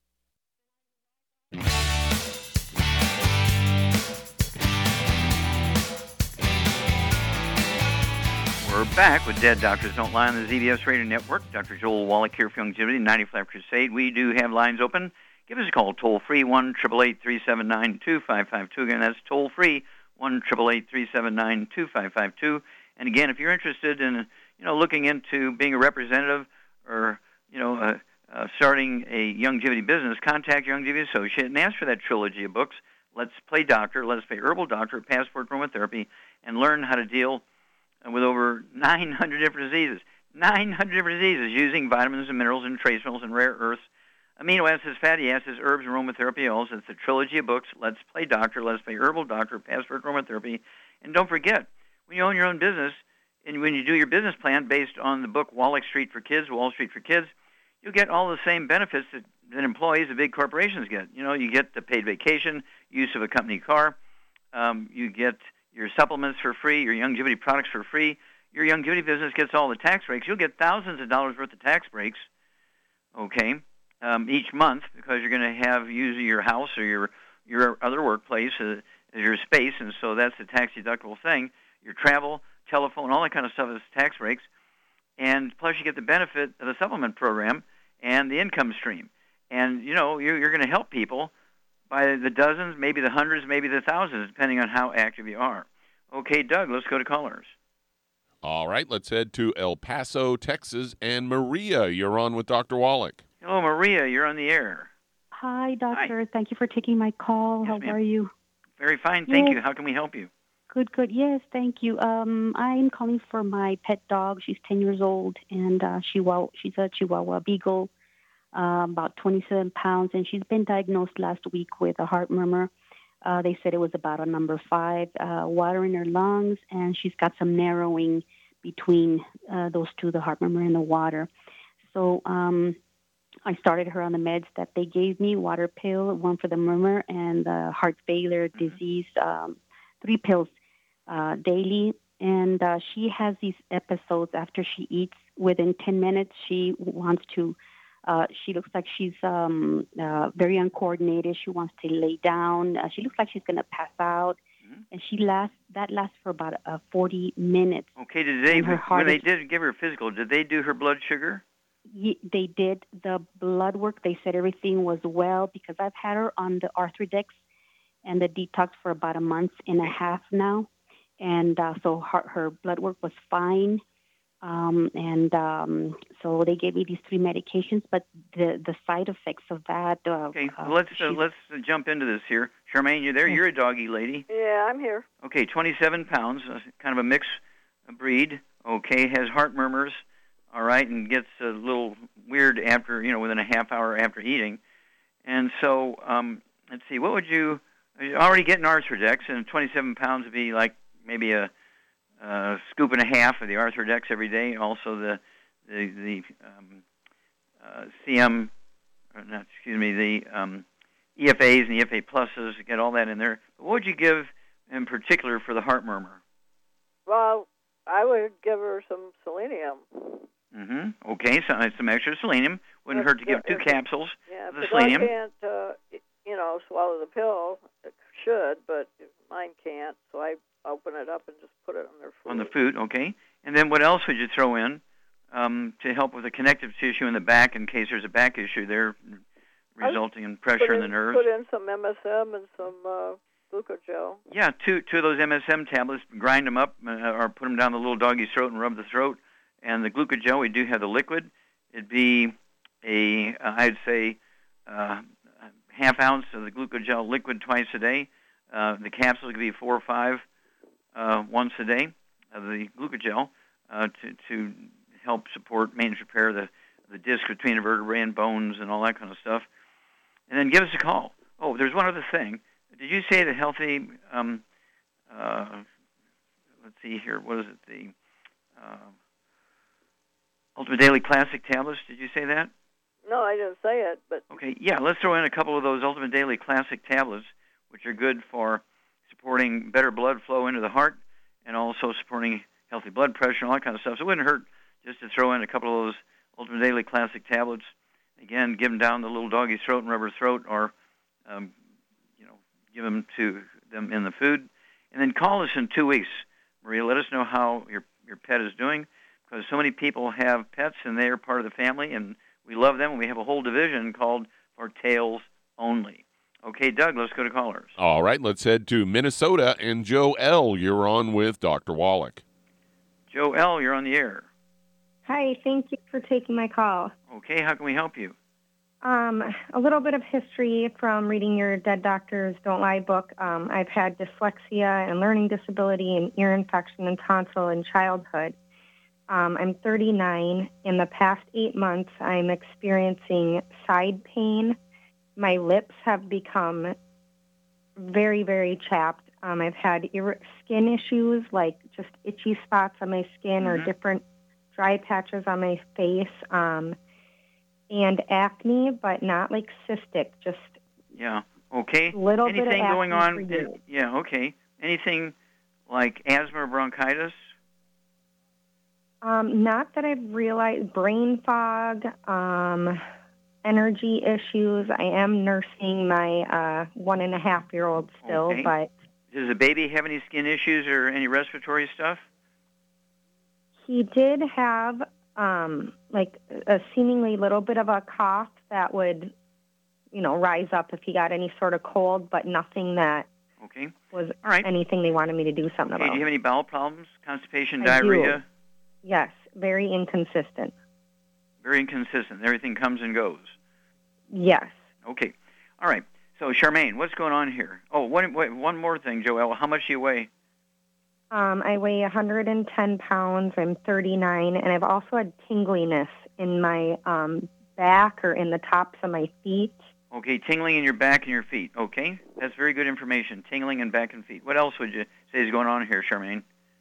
We're back with Dead Doctors Don't Lie on the Z B S Radio Network. Doctor Joel Wallach here for Youngevity, ninety-five Crusade. We do have lines open. Give us a call, toll-free, one eight eight eight, three seven nine, two five five two. Again, that's toll-free, one eight eight eight, three seven nine, two five five two. And again, if you're interested in, you know, looking into being a representative or, you know, uh, uh, starting a Youngevity business, contact your Youngevity associate and ask for that trilogy of books, Let's Play Doctor, Let's Play Herbal Doctor, Passport Aromatherapy, and learn how to deal with over nine hundred different diseases. nine hundred different diseases using vitamins and minerals and trace minerals and rare earths. amino acids, fatty acids, herbs, and aromatherapy oils. It's a trilogy of books. Let's Play Doctor, Let's Play Herbal Doctor, Password Aromatherapy. And don't forget, when you own your own business, and when you do your business plan based on the book Wallach Street for Kids, Wall Street for Kids, you'll get all the same benefits that, that employees of big corporations get. You know, you get the paid vacation, use of a company car, um, you get your supplements for free, your Youngevity products for free. Your Youngevity business gets all the tax breaks. You'll get thousands of dollars worth of tax breaks, okay, um, each month because you're going to have use your house or your your other workplace as, as your space, and so that's a tax-deductible thing. Your travel, telephone, all that kind of stuff is tax breaks. And plus you get the benefit of the supplement program and the income stream. And, you know, you're, you're going to help people by the dozens, maybe the hundreds, maybe the thousands, depending on how active you are. Okay, Doug, let's go to callers. All right, let's head to El Paso, Texas. And Maria, you're on with Doctor Wallach. Hello, Maria, you're on the air. Hi, Doctor. Hi. Thank you for taking my call. Yes, How ma'am. are you? Very fine, thank Yes. you. How can we help you? Good, good. Yes, thank you. Um, I'm calling for my pet dog. She's ten years old, and uh, Chihuahua, she's a Chihuahua Beagle, uh, about twenty-seven pounds, and she's been diagnosed last week with a heart murmur. Uh, they said it was about a number five, uh, water in her lungs, and she's got some narrowing between uh, those two, the heart murmur and the water. So um, I started her on the meds that they gave me, water pill, one for the murmur, and the heart failure Mm-hmm. disease, um, three pills uh, daily. And uh, she has these episodes after she eats. Within ten minutes, she wants to, uh, she looks like she's um, uh, very uncoordinated. She wants to lay down. Uh, she looks like she's going to pass out. Mm-hmm. And she lasts, that lasts for about uh, forty minutes. Okay, did they, her heart when they is- did give her a physical, did they do her blood sugar? Ye- They did the blood work. They said everything was well because I've had her on the Arthrodex and the detox for about a month and a half now. And uh, so her, her blood work was fine. Um, and um, so they gave me these three medications, but the, the side effects of that. Uh, Okay, uh, well, let's uh, she's- let's uh, jump into this here. Charmaine, you there? Yes. You're a doggy lady. Yeah, I'm here. Okay, twenty-seven pounds, uh, kind of a mixed breed. Okay, has heart murmurs. All right, and gets a little weird after, you know, within a half hour after eating. And so, um, let's see, what would you, you're already getting Arthrodex, and twenty-seven pounds would be like maybe a, a scoop and a half of the Arthrodex every day. Also the, the, the um, uh, C M, or not, excuse me, the um, E F As and E F A pluses, get all that in there. But what would you give in particular for the heart murmur? Well, I would give her some selenium. Mm-hmm. Okay, so uh, some extra selenium. Wouldn't hurt to give two capsules Yeah, of the if the selenium. dog can't, uh, you know, swallow the pill, it should, but mine can't. So I open it up and just put it on their food. On the food, okay. And then what else would you throw in um, to help with the connective tissue in the back in case there's a back issue there resulting in pressure put in the nerves? Put in some M S M and some uh, glucogel. Yeah, two two of those M S M tablets, grind them up uh, or put them down the little doggy's throat and rub the throat. And the glucogel, we do have the liquid. It'd be a, uh, I'd say, uh, half ounce of the glucogel liquid twice a day. Uh, the capsules could be four or five uh, once a day of the glucogel uh, to to help support maintenance repair of the the disc between the vertebrae and bones and all that kind of stuff. And then give us a call. Oh, there's one other thing. Did you say the healthy? Um, uh, let's see here. What is it? The uh, Ultimate Daily Classic tablets. Did you say that? No, I didn't say it, but Okay, yeah, let's throw in a couple of those Ultimate Daily Classic tablets, which are good for supporting better blood flow into the heart and also supporting healthy blood pressure and all that kind of stuff. So it wouldn't hurt just to throw in a couple of those Ultimate Daily Classic tablets. Again, give them down the little doggy's throat and rub her throat, or um, you know, give them to them in the food. And then call us in two weeks, Maria. Let us know how your your pet is doing, because so many people have pets and they are part of the family, and we love them, and we have a whole division called For Tails Only. Okay, Doug, let's go to callers. All right, let's head to Minnesota. And Joe L., you're on with Doctor Wallach. Joe L., you're on the air. Hi, thank you for taking my call. Okay, how can we help you? Um, a little bit of history from reading your Dead Doctors Don't Lie book. Um, I've had dyslexia and learning disability and ear infection and tonsil in childhood. Um, I'm thirty-nine. In the past eight months, I'm experiencing side pain. My lips have become very, very chapped. Um, I've had ir- skin issues, like just itchy spots on my skin, mm-hmm. or different dry patches on my face, um, and acne, but not like cystic, just yeah. Okay. Little Anything bit of going on? In, yeah. Okay. Anything like asthma or bronchitis? Um, not that I've realized. Brain fog, um, energy issues. I am nursing my uh, one and a half year old still, okay. but. Does the baby have any skin issues or any respiratory stuff? He did have um, like a seemingly little bit of a cough that would, you know, rise up if he got any sort of cold, but nothing that okay. was All right. anything they wanted me to do something okay. about. Do you have any bowel problems, constipation, I diarrhea? Do. Yes, very inconsistent. Very inconsistent. Everything comes and goes. Yes. Okay. All right. So, Charmaine, what's going on here? Oh, one, wait, one more thing, Joelle. How much do you weigh? Um, I weigh one hundred ten pounds. I'm thirty-nine, and I've also had tingliness in my um, back or in the tops of my feet. Okay, tingling in your back and your feet. Okay, that's very good information. Tingling in back and feet. What else would you say is going on here, Charmaine?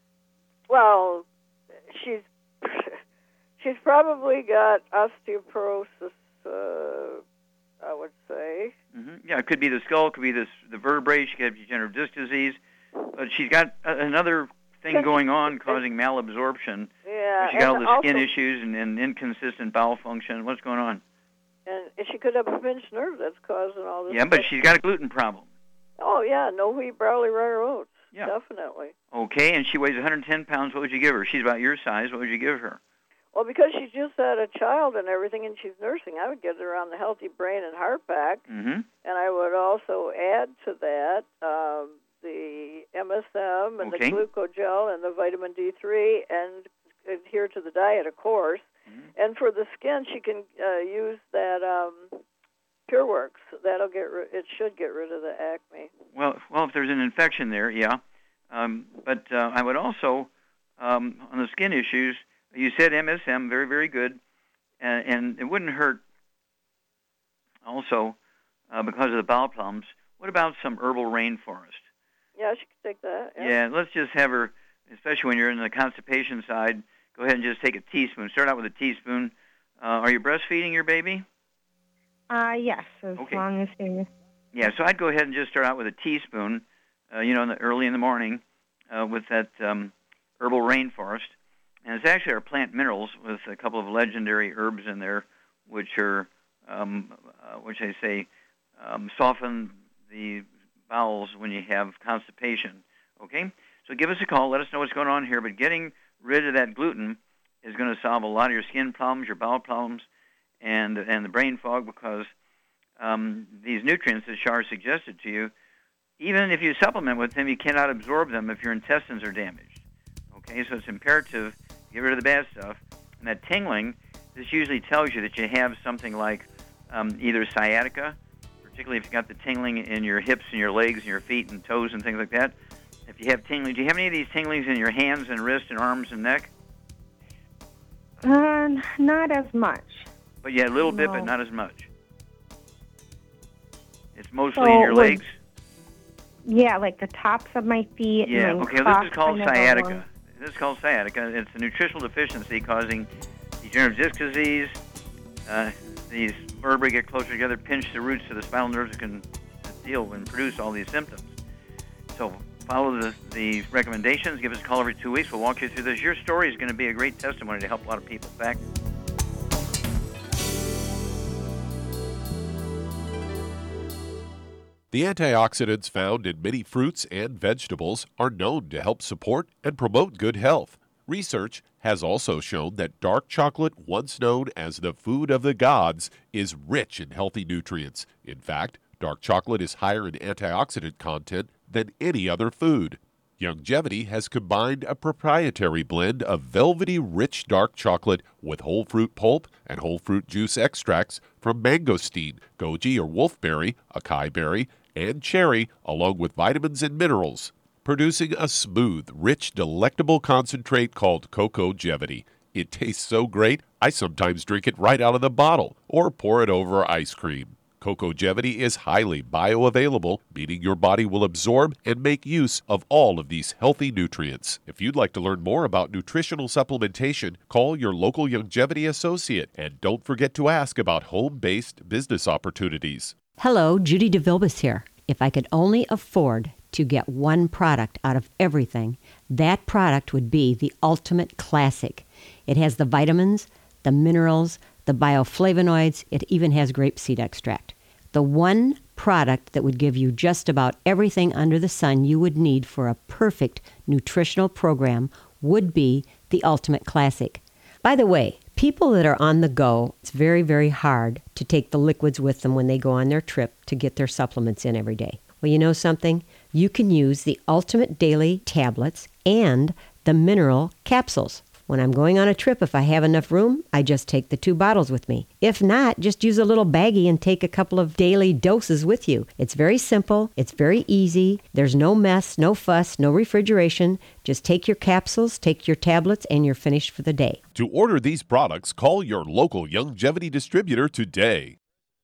Well, she's she's probably got osteoporosis. Uh, I would say. Mm-hmm. Yeah, it could be the skull, it could be this, the vertebrae, she could have degenerative disc disease, but she's got a, another thing going on causing malabsorption. Yeah. She's got all and the also, skin issues and, and inconsistent bowel function. What's going on? And she could have a pinched nerve that's causing all this. Yeah, but stuff. she's got a gluten problem. Oh, yeah, no wheat, barley, rye, oats. Yeah. Definitely. Okay, and she weighs one hundred ten pounds. What would you give her? She's about your size. What would you give her? Well, because she's just had a child and everything, and she's nursing, I would get her on the Healthy Brain and Heart Pack, mm-hmm. and I would also add to that um, the M S M and okay. the glucogel and the vitamin D three, and adhere to the diet, of course. Mm-hmm. And for the skin, she can uh, use that um, PureWorks. That'll get ri- it should get rid of the acne. Well, well, if there's an infection there, yeah. Um, but uh, I would also um, on the skin issues. You said M S M, very, very good, and, and it wouldn't hurt also uh, because of the bowel problems. What about some herbal rainforest? Yeah, she could take that. Yeah. yeah, let's just have her, especially when you're in the constipation side, go ahead and just take a teaspoon. Start out with a teaspoon. Uh, are you breastfeeding your baby? Uh, yes, as okay. long as you... Yeah, so I'd go ahead and just start out with a teaspoon, uh, you know, in the, early in the morning uh, with that um, herbal rainforest. And it's actually our plant minerals with a couple of legendary herbs in there, which are, um, uh, which I say, um, soften the bowels when you have constipation. Okay? So give us a call. Let us know what's going on here. But getting rid of that gluten is going to solve a lot of your skin problems, your bowel problems, and and the brain fog, because um, these nutrients that Shar suggested to you, even if you supplement with them, you cannot absorb them if your intestines are damaged. Okay? So it's imperative get rid of the bad stuff. And that tingling, this usually tells you that you have something like um, either sciatica, particularly if you've got the tingling in your hips and your legs and your feet and toes and things like that. If you have tingling, do you have any of these tinglings in your hands and wrists and arms and neck? Uh, not as much. But yeah, a little no. bit, but not as much. It's mostly so in your was, legs? Yeah, like the tops of my feet. Yeah, and okay, this is called sciatica. This is called sciatica. It's a nutritional deficiency causing degenerative disc disease. Uh, these vertebrae get closer together, pinch the roots of the spinal nerves that can deal and produce all these symptoms. So follow the, the recommendations. Give us a call every two weeks. We'll walk you through this. Your story is going to be a great testimony to help a lot of people. Back. The antioxidants found in many fruits and vegetables are known to help support and promote good health. Research has also shown that dark chocolate, once known as the food of the gods, is rich in healthy nutrients. In fact, dark chocolate is higher in antioxidant content than any other food. Youngevity has combined a proprietary blend of velvety rich dark chocolate with whole fruit pulp and whole fruit juice extracts from mangosteen, goji or wolfberry, acai berry, and cherry, along with vitamins and minerals, producing a smooth, rich, delectable concentrate called Cocogevity. It tastes so great, I sometimes drink it right out of the bottle or pour it over ice cream. Cocogevity is highly bioavailable, meaning your body will absorb and make use of all of these healthy nutrients. If you'd like to learn more about nutritional supplementation, call your local Youngevity associate and don't forget to ask about home-based business opportunities. Hello, Judy DeVilbus here. If I could only afford to get one product out of everything, that product would be the Ultimate Classic. It has the vitamins, the minerals, the bioflavonoids, it even has grapeseed extract. The one product that would give you just about everything under the sun you would need for a perfect nutritional program would be the Ultimate Classic. By the way, people that are on the go, it's very, very hard to take the liquids with them when they go on their trip to get their supplements in every day. Well, you know something? You can use the Ultimate Daily tablets and the mineral capsules. When I'm going on a trip, if I have enough room, I just take the two bottles with me. If not, just use a little baggie and take a couple of daily doses with you. It's very simple. It's very easy. There's no mess, no fuss, no refrigeration. Just take your capsules, take your tablets, and you're finished for the day. To order these products, call your local Youngevity distributor today.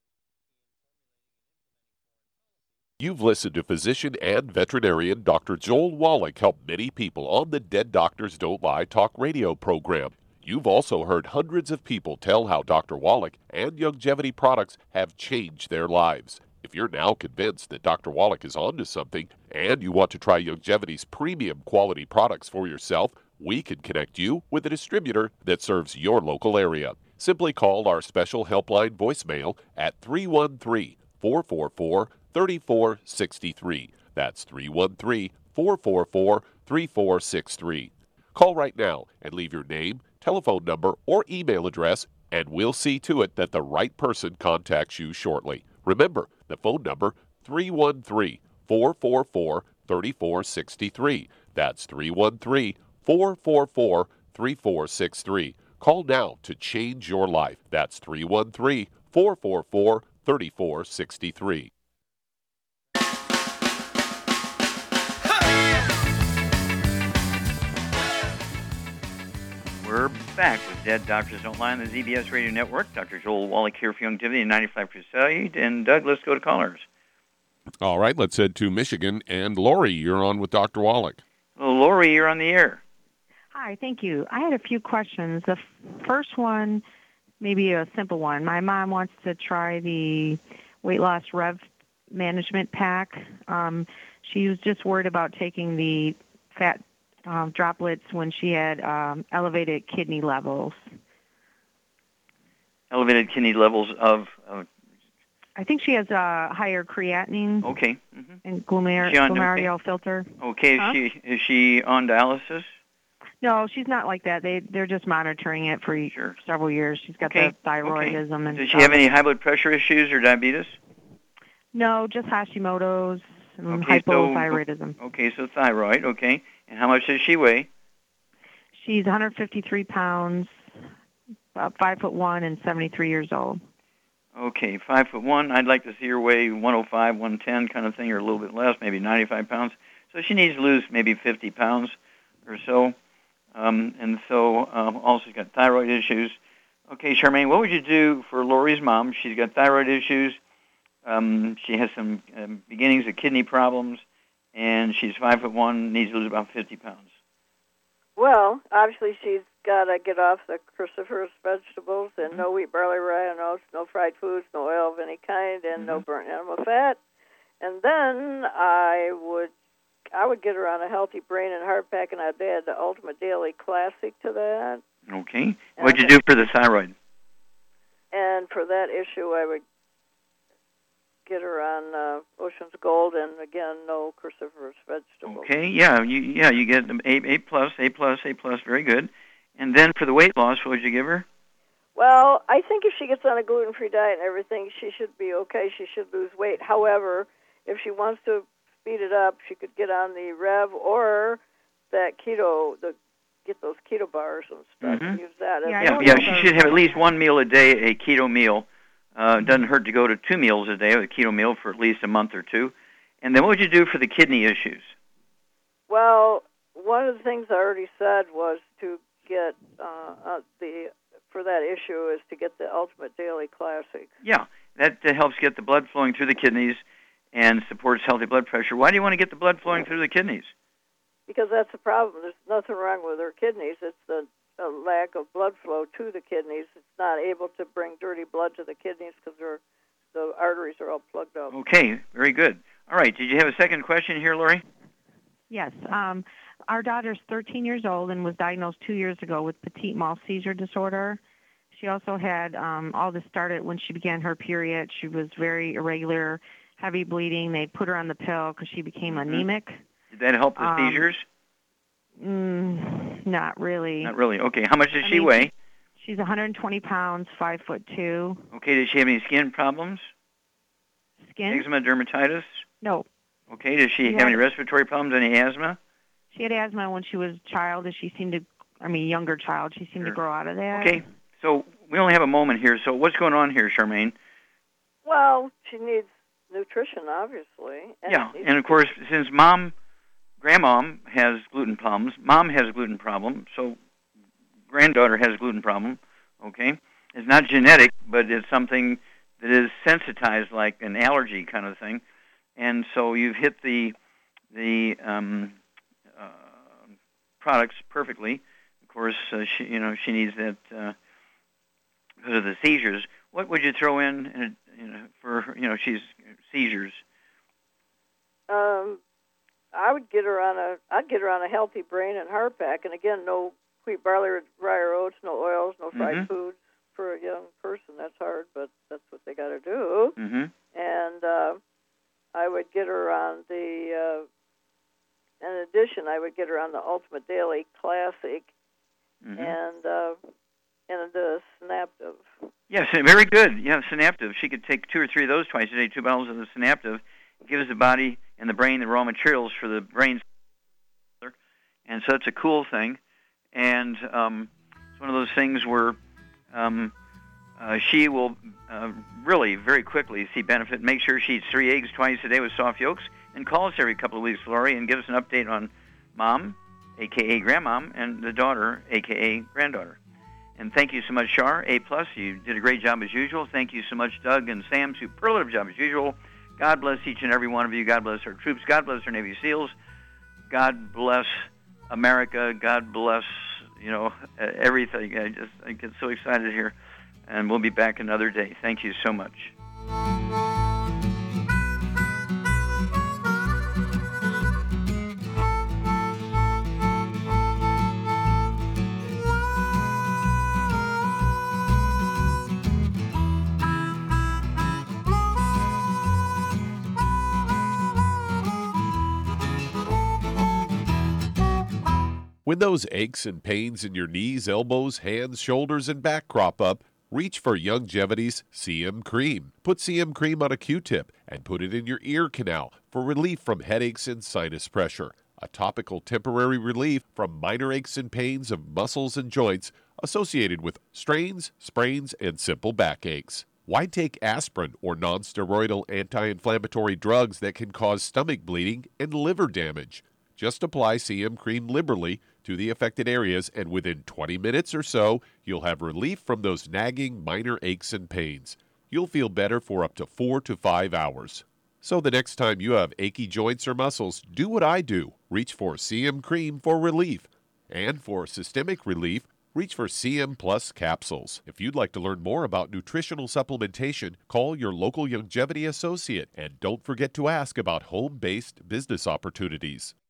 You've listened to physician and veterinarian Doctor Joel Wallach help many people on the Dead Doctors Don't Lie talk radio program. You've also heard hundreds of people tell how Doctor Wallach and Youngevity products have changed their lives. If you're now convinced that Doctor Wallach is onto something and you want to try Youngevity's premium quality products for yourself, we can connect you with a distributor that serves your local area. Simply call our special helpline voicemail at three one three, four four four, three four six three. That's three one three, four four four, three four six three. Call right now and leave your name, telephone number, or email address, and we'll see to it that the right person contacts you shortly. Remember, the phone number, three one three, four four four, three four six three. That's three one three, four four four, three four six three. Call now to change your life. That's three one three, four four four, three four six three. We're back with Dead Doctors Don't Lie on the Z B S Radio Network. Doctor Joel Wallach here for Youngevity and ninety-five Crusade. And Doug, let's go to callers. All right, let's head to Michigan. And Lori, you're on with Doctor Wallach. Well, Lori, you're on the air. Hi, thank you. I had a few questions. The f- first one, maybe a simple one. My mom wants to try the weight loss Rev management pack. Um, she was just worried about taking the fat Um, droplets when she had um, elevated kidney levels. Elevated kidney levels of... Uh, I think she has a higher creatinine. Okay. Mm-hmm. And glomer- on, glomerular okay. filter. Okay, huh? is she is she on dialysis? No, she's not like that. They they're just monitoring it for sure. several years. She's got okay. the thyroidism okay. and. Does she stuff. have any high blood pressure issues or diabetes? No, just Hashimoto's and okay, hypothyroidism. So, okay, so thyroid. Okay, and how much does she weigh? She's one hundred fifty-three pounds, about five foot one, and seventy-three years old. Okay, five foot one. I'd like to see her weigh one oh five, one ten kind of thing, or a little bit less, maybe ninety-five pounds. So she needs to lose maybe fifty pounds or so. Um, and so um, also she's got thyroid issues. Okay, Charmaine, what would you do for Lori's mom? She's got thyroid issues. Um, she has some um, beginnings of kidney problems, and she's five foot one, needs to lose about fifty pounds. Well, obviously she's got to get off the cruciferous vegetables and Mm-hmm. no wheat, barley, rye, and oats, no fried foods, no oil of any kind, and mm-hmm. no burnt animal fat. And then I would I would get her on a healthy brain and heart pack, and I'd add the Ultimate Daily Classic to that. Okay. What'd you do for the thyroid? And for that issue, I would get her on uh, Ocean's Gold, and again, no cruciferous vegetables. Okay, yeah, you yeah you get them A, A plus, A plus, A plus, very good. And then for the weight loss, what would you give her? Well, I think if she gets on a gluten-free diet and everything, she should be okay. She should lose weight. However, if she wants to speed it up, she could get on the Rev or that keto, the get those keto bars and stuff. Mm-hmm. Use that. As Yeah, yeah, yeah she should have at least one meal a day, a keto meal. Uh, it doesn't hurt to go to two meals a day, a keto meal for at least a month or two. And then what would you do for the kidney issues? Well, one of the things I already said was to get uh, uh, the for that issue is to get the Ultimate Daily Classic. Yeah, that uh, helps get the blood flowing through the kidneys and supports healthy blood pressure. Why do you want to get the blood flowing through the kidneys? Because that's the problem. There's nothing wrong with her kidneys. It's the a lack of blood flow to the kidneys. It's not able to bring dirty blood to the kidneys because the arteries are all plugged up. Okay, very good. All right, did you have a second question here, Lori? Yes. Um, our daughter's thirteen years old and was diagnosed two years ago with petit mal seizure disorder. She also had, um, all this started when she began her period. She was very irregular, heavy bleeding. They put her on the pill because she became Mm-hmm. anemic. Did that help the Um, seizures? Mm, not really. Not really. Okay, how much does I she mean, weigh? She's one hundred twenty pounds, five foot two. Okay, does she have any skin problems? Skin? Eczema, dermatitis? No. Okay, does she She have had- any respiratory problems, any asthma? She had asthma when she was a child, and she seemed to, I mean, younger child. She seemed Sure. to grow out of that. Okay, so we only have a moment here, so what's going on here, Charmaine? Well, she needs nutrition, obviously. And Yeah, and of course, since mom, grandmom has gluten problems, mom has a gluten problem, so granddaughter has a gluten problem, okay? It's not genetic, but it's something that is sensitized like an allergy kind of thing. And so you've hit the the um, uh, products perfectly. Of course, uh, she, you know, she needs that uh, because of the seizures. What would you throw in, in a, you know, for, you know, she's seizures? Um, I would get her on a. I'd get her on a healthy brain and heart pack, and again, no wheat, barley, rye, or oats, no oils, no fried Mm-hmm. foods for a young person. That's hard, but that's what they got to do. Mm-hmm. And uh, I would get her on the. Uh, in addition, I would get her on the Ultimate Daily Classic, Mm-hmm. and uh, and the Synaptive. Yes, very good. Yeah, Synaptive. She could take two or three of those twice a day, two bottles of the Synaptive. It gives the body and the brain the raw materials for the brain. And so it's a cool thing. And um, it's one of those things where um, uh, she will uh, really very quickly see benefit. Make sure she eats three eggs twice a day with soft yolks. And call us every couple of weeks, Lori, and give us an update on mom, a k a. grandmom, and the daughter, a k a granddaughter. And thank you so much, Char, A+. You did a great job as usual. Thank you so much, Doug and Sam. Superlative job as usual. God bless each and every one of you. God bless our troops. God bless our Navy SEALs. God bless America. God bless, you know, everything. I just I get so excited here. And we'll be back another day. Thank you so much. When those aches and pains in your knees, elbows, hands, shoulders, and back crop up, reach for Youngevity's C M Cream. Put C M Cream on a Q-tip and put it in your ear canal for relief from headaches and sinus pressure. A topical temporary relief from minor aches and pains of muscles and joints associated with strains, sprains, and simple backaches. Why take aspirin or non-steroidal anti-inflammatory drugs that can cause stomach bleeding and liver damage? Just apply C M Cream liberally to the affected areas, and within twenty minutes or so, you'll have relief from those nagging minor aches and pains. You'll feel better for up to four to five hours. So the next time you have achy joints or muscles, do what I do. Reach for C M Cream for relief. And for systemic relief, reach for C M Plus capsules. If you'd like to learn more about nutritional supplementation, call your local Youngevity associate, and don't forget to ask about home-based business opportunities.